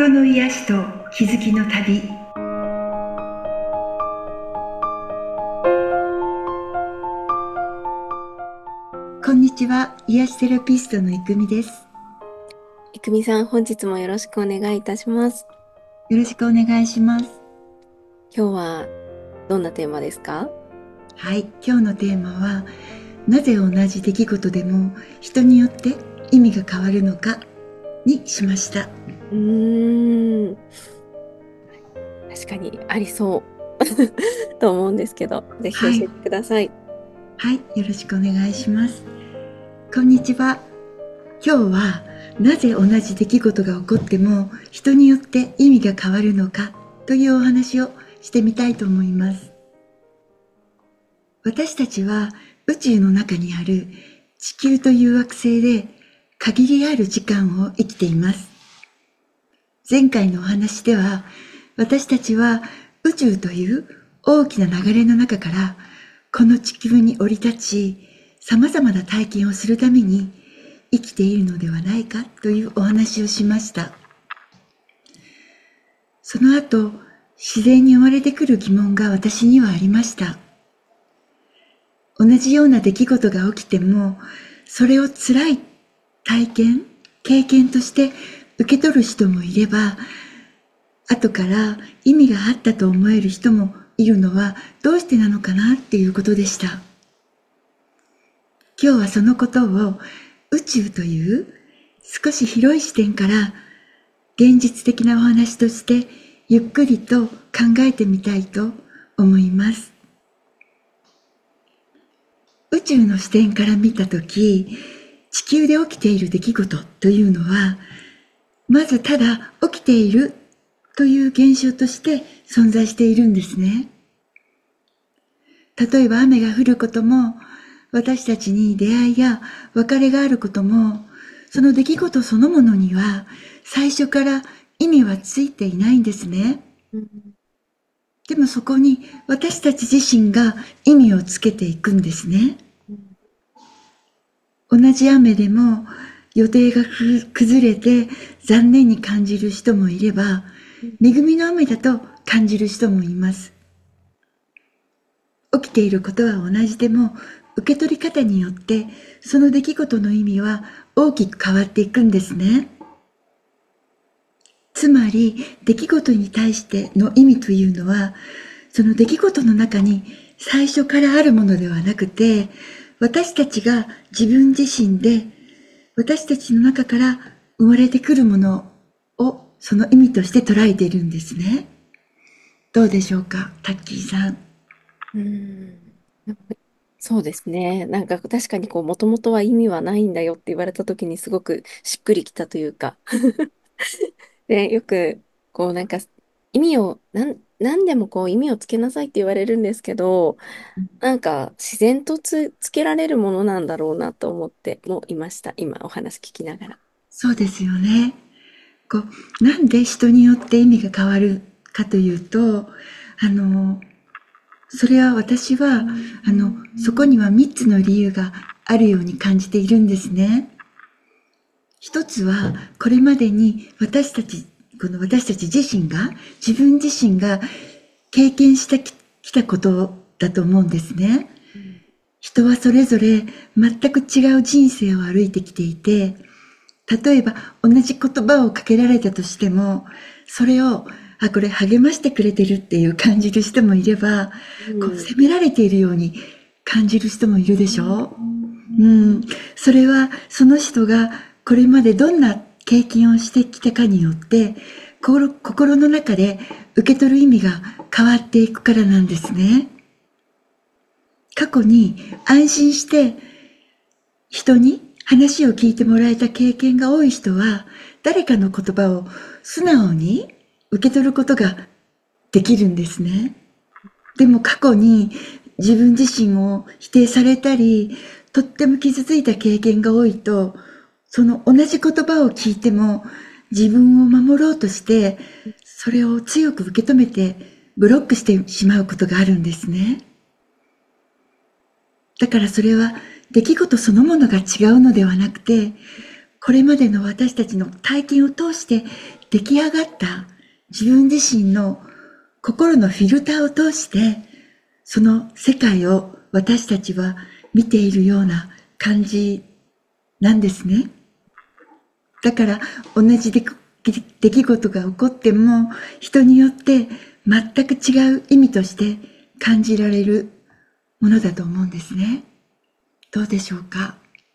心の癒しと気づきの旅。こんにちは、癒しセラピストのいくみです。 いくみさん、本日もよろしくお願いいたします。 よろしくお願いします。 今日はどんなテーマですか？ はい、今日のテーマは、なぜ同じ出来事でも人によって意味が変わるのかにしました。 確かにありそうと思うんですけど、ぜひ教はい、 えてください。 はい、よろしくお願いします。こんにちは。今日はなぜ同じ出来事が起こっても人によって意味が変わるのかというお話をしてみたいと思います。私たちは宇宙の中にある地球という惑星で限りある時間を生きています。前回のお話では私たちは宇宙という大きな流れの中からこの地球に降り立ち様々な体験をするために生きているのではないかというお話をしました。その後、自然に生まれてくる疑問が私にはありました。同じような出来事が起きても、それを辛い体験、経験として受け取る人もいれば、後から意味があったと思える人もいるのはどうしてなのかなっていうことでした。今日はそのことを宇宙という少し広い視点から現実的なお話としてゆっくりと考えてみたいと思います。宇宙の視点から見たとき、地球で起きている出来事というのは、まずただ起きているという現象として存在しているんですね。例えば雨が降ることも、私たちに出会いや別れがあることも、その出来事そのものには最初から意味はついていないんですね。でもそこに私たち自身が意味をつけていくんですね。同じ雨でも予定が崩れて残念に感じる人もいれば、恵みの雨だと感じる人もいます。起きていることは同じでも、受け取り方によってその出来事の意味は大きく変わっていくんですね。つまり出来事に対しての意味というのは、その出来事の中に最初からあるものではなくて、私たちが自分自身で私たちの中から生まれてくるものをその意味として捉えているんですね。どうでしょうか、タッキーさん。 うん、そうですね。なんか確かにもともとは意味はないんだよって言われた時にすごくしっくりきたというか。で、よく、なんか、意味を、なんでも意味をつけなさいって言われるんですけど、なんか自然とつけられるものなんだろうなと思ってもいました。今お話聞きながら。 そうですよね。なんで人によって意味が変わるかというと、あの、それは私は、そこには3つの理由があるように感じているんですね。一つは、これまでにこの私たち自身が、自分自身が経験してきたことだと思うんですね。人はそれぞれ全く違う人生を歩いてきていて、例えば同じ言葉をかけられたとしても、それを、これ励ましてくれてるっていう感じる人もいれば、 うん。 責められているように感じる人もいるでしょう。それはその人がこれまでどんな経験をしてきたかによって、心の中で受け取る意味が変わっていくからなんですね。過去に安心して人に話を聞いてもらえた経験が多い人は、誰かの言葉を素直に受け取ることができるんですね。でも過去に自分自身を否定されたり、とっても傷ついた経験が多いと、その同じ言葉を聞いても自分を守ろうとして、それを強く受け止めてブロックしてしまうことがあるんですね。だからそれは出来事そのものが違うのではなくて、これまでの私たちの体験を通して出来上がった自分自身の心のフィルターを通して、その世界を私たちは見ているような感じなんですね。だから同じ出来事が起こっても、人によって全く違う意味として感じられるものだと思うんですね。どうでしょうか。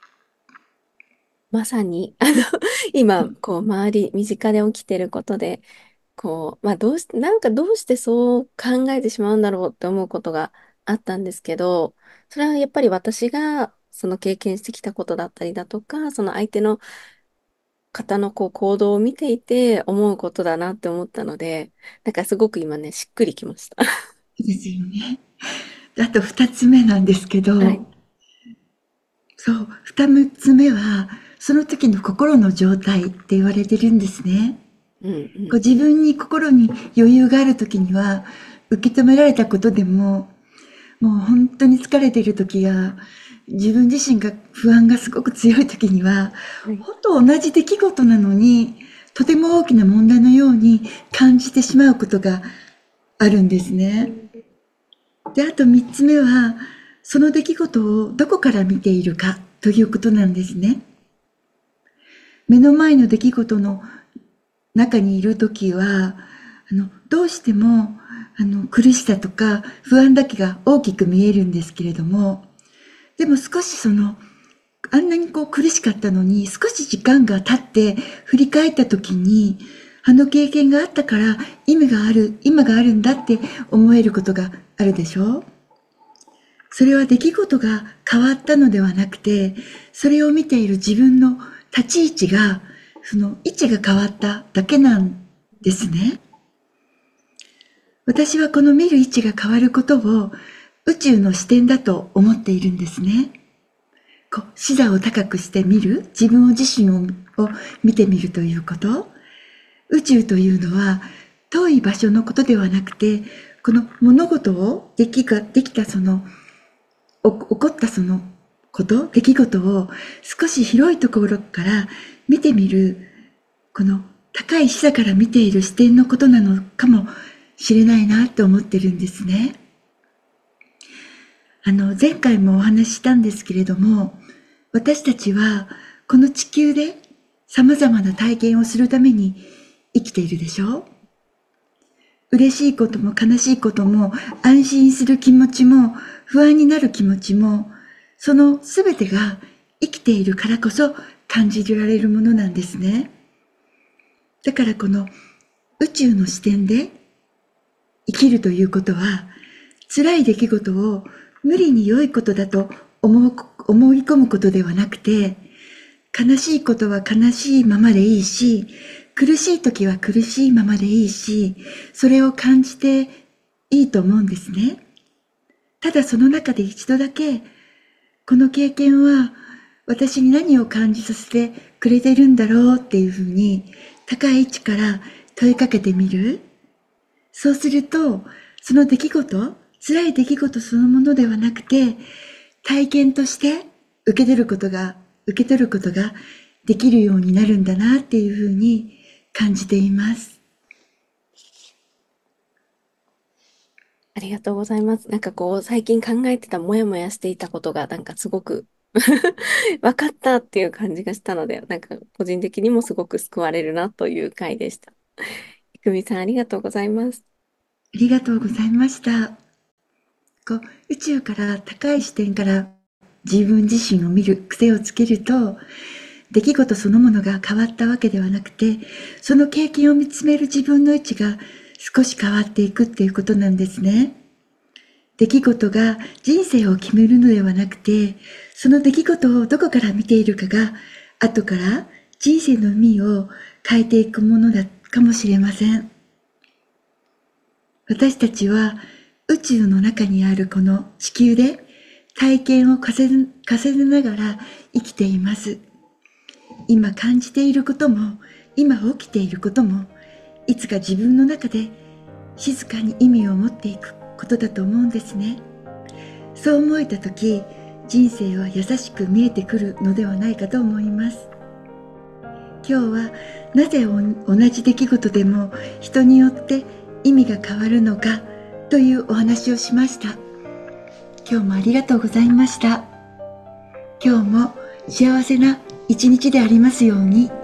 まさに、今、周り、身近で起きてることで、どうしてそう考えてしまうんだろうって思うことがあったんですけど、それはやっぱり私が、その経験してきたことだったりだとか、その相手の方の行動を見ていて思うことだなって思ったので、なんかすごく今ね、しっくりきました。 ですよね。あと二つ目なんですけはい。 ど、そう、二つ目は、その時の心の状態って言われてるんですね。 うんうん。 自分に心に余裕がある時には、受け止められたことでも、もう本当に疲れている時や、自分自身が不安がすごく強い時には、 はい。 本当同じ出来事なのに、とても大きな問題のように感じてしまうことがあるんですね。で、あと三つ目は、その出来事をどこから見ているかということなんですね。目の前の出来事の中にいるときは、どうしても、苦しさとか不安だけが大きく見えるんですけれども、でも少しあんなに苦しかったのに、少し時間が経って振り返ったときに、あの経験があったから今があるんだって思えることがあるでしょう。それは出来事が変わったのではなくて、それを見ている自分の立ち位置が、その位置が変わっただけなんですね。私はこの見る位置が変わることを宇宙の視点だと思っているんですね。視座を高くして見る、自分自身を見てみるということ。宇宙というのは遠い場所のことではなくて、この物事をできた起こった出来事を少し広いところから見てみる、この高い視座から見ている視点のことなのかもしれないなと思ってるんですね。前回もお話ししたんですけれども、私たちはこの地球で様々な体験をするために生きているでしょう。嬉しいことも悲しいことも、安心する気持ちも、不安になる気持ちも、そのすべてが生きているからこそ感じられるものなんですね。だからこの宇宙の視点で生きるということは、辛い出来事を無理に良いことだと思い込むことではなくて、悲しいことは悲しいままでいいし、苦しい時は苦しいままでいいし、それを感じていいと思うんですね。ただその中で一度だけ、この経験は私に何を感じさせてくれてるんだろうっていうふうに高い位置から問いかけてみる。そうすると、その辛い出来事そのものではなくて、体験として受け取ることができるようになるんだなっていうふうに感じています。 ありがとうございます。なんか最近考えてたもやもやしていたことが、なんかすごく分かったっていう感じがしたので、なんか個人的にもすごく救われるなという回でした。いくみさん、ありがとうございます。 ありがとうございました。宇宙から高い視点から自分自身を見る癖をつけると、出来事そのものが変わったわけではなくて、その経験を見つめる自分の位置が少し変わっていくっていうことなんですね。出来事が人生を決めるのではなくて、その出来事をどこから見ているかが、後から人生の意味を変えていくものだかもしれません。私たちは宇宙の中にあるこの地球で体験を重ねながら生きています。今感じていることも、今起きていることも、いつか自分の中で静かに意味を持っていくことだと思うんですね。そう思えたとき、人生は優しく見えてくるのではないかと思います。 今日はなぜ同じ出来事でも人によって意味が変わるのかというお話をしました。今日もありがとうございました。今日も幸せな一日でありますように。